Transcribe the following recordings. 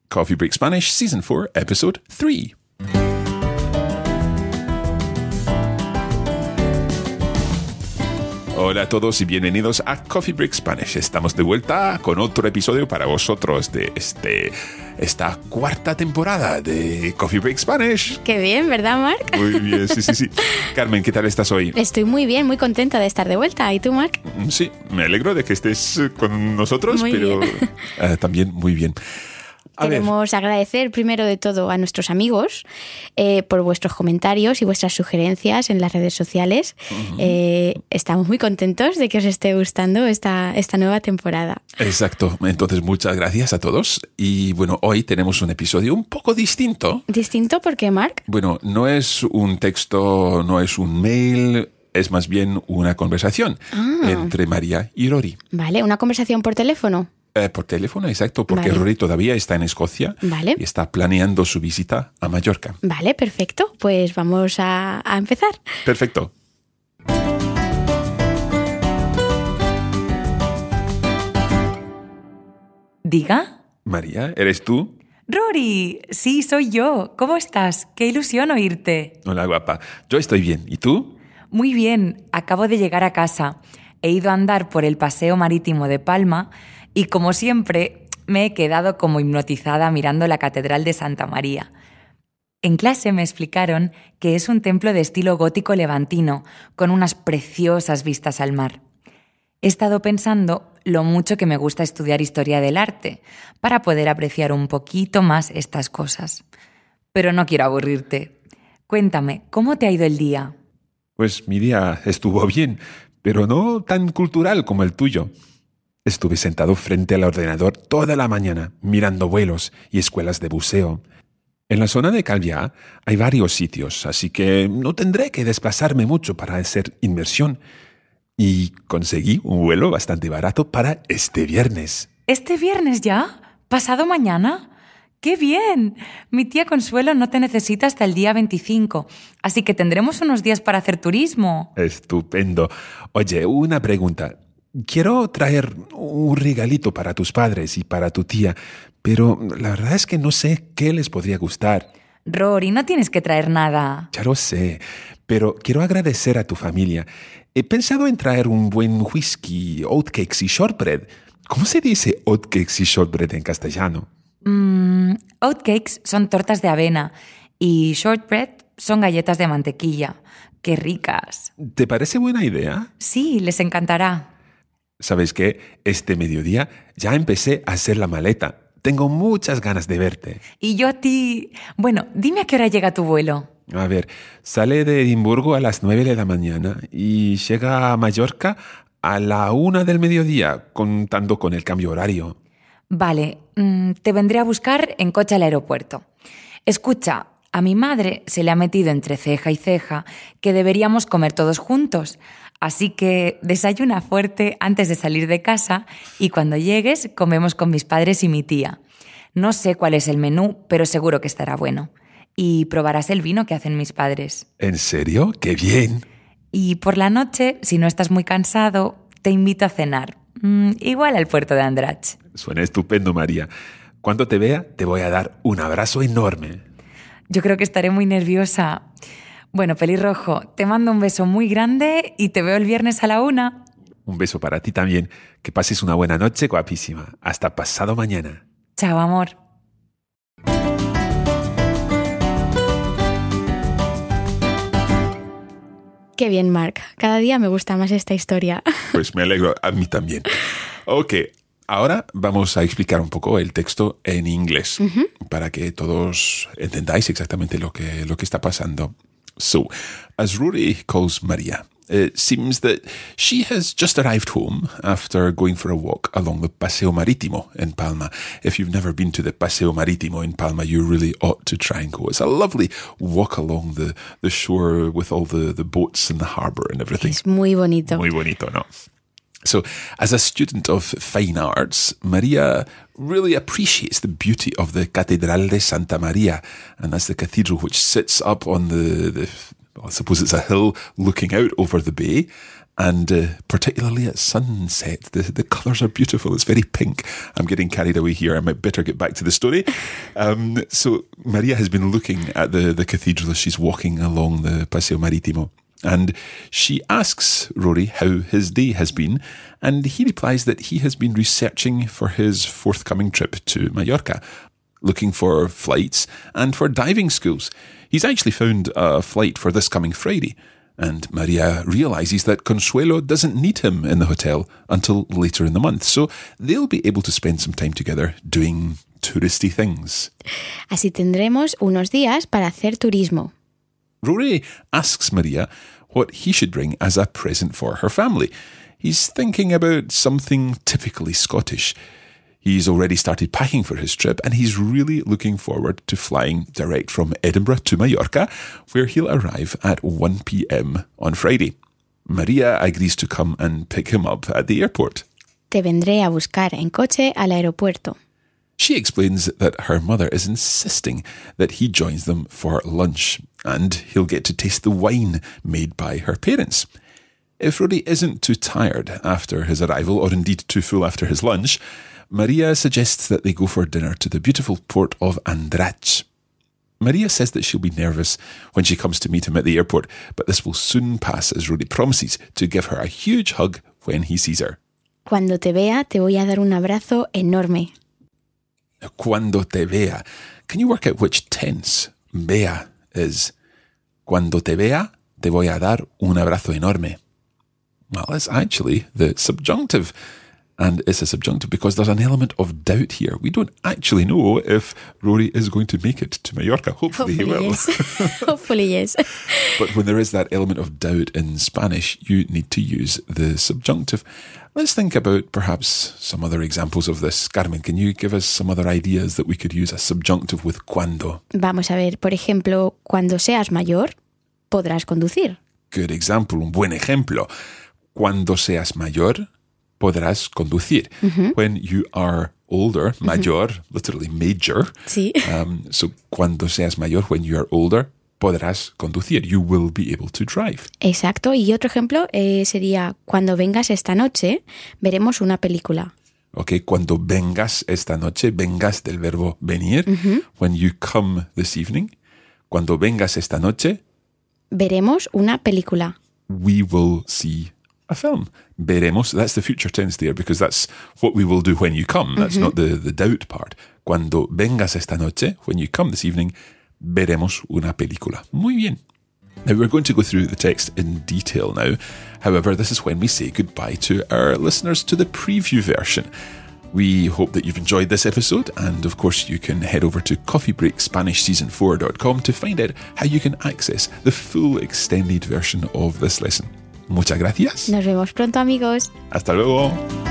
Coffee Break Spanish, Season 4, Episode 3. Hola a todos y bienvenidos a Coffee Break Spanish. Estamos de vuelta con otro episodio para vosotros de esta cuarta temporada de Coffee Break Spanish. Qué bien, ¿verdad, Marc? Muy bien, sí. Carmen, ¿qué tal estás hoy? Estoy muy bien, muy contenta de estar de vuelta. ¿Y tú, Marc? Sí, me alegro de que estés con nosotros, muy pero bien. También muy bien. Queremos agradecer primero de todo a nuestros amigos por vuestros comentarios y vuestras sugerencias en las redes sociales. Uh-huh. Estamos muy contentos de que os esté gustando esta nueva temporada. Exacto. Entonces, muchas gracias a todos. Y bueno, hoy tenemos un episodio un poco distinto. ¿Distinto por qué, Marc? Bueno, no es un texto, no es un mail, es más bien una conversación entre María y Rory. Vale, ¿una conversación por teléfono? Por teléfono, exacto, porque Rory todavía está en Escocia y está planeando su visita a Mallorca. Vale, perfecto. Pues vamos a empezar. Perfecto. ¿Diga? María, ¿eres tú? Rory, sí, soy yo. ¿Cómo estás? Qué ilusión oírte. Hola, guapa. Yo estoy bien. ¿Y tú? Muy bien. Acabo de llegar a casa. He ido a andar por el paseo marítimo de Palma y, como siempre, me he quedado como hipnotizada mirando la Catedral de Santa María. En clase me explicaron que es un templo de estilo gótico levantino, con unas preciosas vistas al mar. He estado pensando lo mucho que me gusta estudiar historia del arte, para poder apreciar un poquito más estas cosas. Pero no quiero aburrirte. Cuéntame, ¿cómo te ha ido el día? Pues mi día estuvo bien, pero no tan cultural como el tuyo. Estuve sentado frente al ordenador toda la mañana, mirando vuelos y escuelas de buceo. En la zona de Calviá hay varios sitios, así que no tendré que desplazarme mucho para hacer inmersión. Y conseguí un vuelo bastante barato para este viernes. ¿Este viernes ya? ¿Pasado mañana? ¡Qué bien! Mi tía Consuelo no te necesita hasta el día 25, así que tendremos unos días para hacer turismo. Estupendo. Oye, una pregunta. Quiero traer un regalito para tus padres y para tu tía, pero la verdad es que no sé qué les podría gustar. Rory, no tienes que traer nada. Ya lo sé, pero quiero agradecer a tu familia. He pensado en traer un buen whisky, oatcakes y shortbread. ¿Cómo se dice oatcakes y shortbread en castellano? Oatcakes son tortas de avena y shortbread son galletas de mantequilla. ¡Qué ricas! ¿Te parece buena idea? Sí, les encantará. ¿Sabes qué? Este mediodía ya empecé a hacer la maleta. Tengo muchas ganas de verte. Y yo a ti... Bueno, dime a qué hora llega tu vuelo. A ver, sale de Edimburgo a las 9 de la mañana y llega a Mallorca a la 1 del mediodía, contando con el cambio horario. Vale, te vendré a buscar en coche al aeropuerto. Escucha, a mi madre se le ha metido entre ceja y ceja que deberíamos comer todos juntos. Así que desayuna fuerte antes de salir de casa y cuando llegues comemos con mis padres y mi tía. No sé cuál es el menú, pero seguro que estará bueno. Y probarás el vino que hacen mis padres. ¿En serio? ¡Qué bien! Y por la noche, si no estás muy cansado, te invito a cenar. Igual al puerto de Andratx. Suena estupendo, María. Cuando te vea, te voy a dar un abrazo enorme. Yo creo que estaré muy nerviosa. Bueno, pelirrojo, te mando un beso muy grande y te veo el viernes a la 1. Un beso para ti también. Que pases una buena noche, guapísima. Hasta pasado mañana. Chao, amor. Qué bien, Marc. Cada día me gusta más esta historia. Pues me alegro, a mí también. Ok, ahora vamos a explicar un poco el texto en inglés para que todos entendáis exactamente lo que está pasando. So, as Rory calls Maria, it seems that she has just arrived home after going for a walk along the Paseo Marítimo in Palma. If you've never been to the Paseo Marítimo in Palma, you really ought to try and go. It's a lovely walk along the shore with all the boats in the harbour and everything. Es muy bonito. Muy bonito, ¿no? So, as a student of fine arts, Maria really appreciates the beauty of the Catedral de Santa Maria, and that's the cathedral which sits up on I suppose it's a hill looking out over the bay, And particularly at sunset, the colours are beautiful. It's very pink. I'm getting carried away here. I might better get back to the story. So Maria has been looking at the cathedral as she's walking along the Paseo Marítimo. And she asks Rory how his day has been. And he replies that he has been researching for his forthcoming trip to Mallorca, looking for flights and for diving schools. He's actually found a flight for this coming Friday. And Maria realises that Consuelo doesn't need him in the hotel until later in the month. So they'll be able to spend some time together doing touristy things. Así tendremos unos días para hacer turismo. Rory asks Maria what he should bring as a present for her family. He's thinking about something typically Scottish. He's already started packing for his trip and he's really looking forward to flying direct from Edinburgh to Mallorca, where he'll arrive at 1 p.m. on Friday. Maria agrees to come and pick him up at the airport. Te vendré a buscar en coche al aeropuerto. She explains that her mother is insisting that he joins them for lunch and he'll get to taste the wine made by her parents. If Rory isn't too tired after his arrival, or indeed too full after his lunch, Maria suggests that they go for dinner to the beautiful port of Andratx. Maria says that she'll be nervous when she comes to meet him at the airport, but this will soon pass as Rory promises to give her a huge hug when he sees her. Cuando te vea, te voy a dar un abrazo enorme. Cuando te vea. Can you work out which tense vea is? Cuando te vea, te voy a dar un abrazo enorme. Well, it's actually the subjunctive. And it's a subjunctive because there's an element of doubt here. We don't actually know if Rory is going to make it to Mallorca. Hopefully he will. Yes. Hopefully, yes. But when there is that element of doubt in Spanish, you need to use the subjunctive. Let's think about perhaps some other examples of this. Carmen, can you give us some other ideas that we could use a subjunctive with cuando? Vamos a ver, por ejemplo, cuando seas mayor, podrás conducir. Good example, un buen ejemplo. Cuando seas mayor, podrás conducir. Mm-hmm. When you are older, mayor, literally major. Sí. So, cuando seas mayor, when you are older, podrás conducir. You will be able to drive. Exacto. Y otro ejemplo sería, cuando vengas esta noche, veremos una película. Okay, cuando vengas esta noche, vengas del verbo venir. Mm-hmm. When you come this evening. Cuando vengas esta noche, veremos una película. We will see a film. Veremos, that's the future tense there because that's what we will do when you come. That's not the doubt part. Cuando vengas esta noche, when you come this evening, veremos una película. Muy bien. Now we're going to go through the text in detail now. However, this is when we say goodbye to our listeners to the preview version. We hope that you've enjoyed this episode, and of course you can head over to coffeebreakspanishseason4.com to find out how you can access the full extended version of this lesson. Muchas gracias. Nos vemos pronto, amigos. Hasta luego.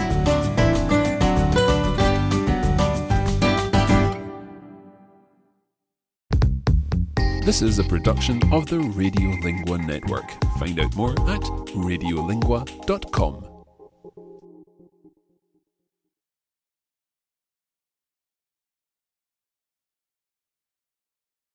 This is a production of the Radiolingua Network. Find out more at radiolingua.com.